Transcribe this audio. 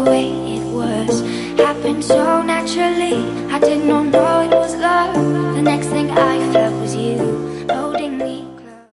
way it was. Happened so naturally, I did not know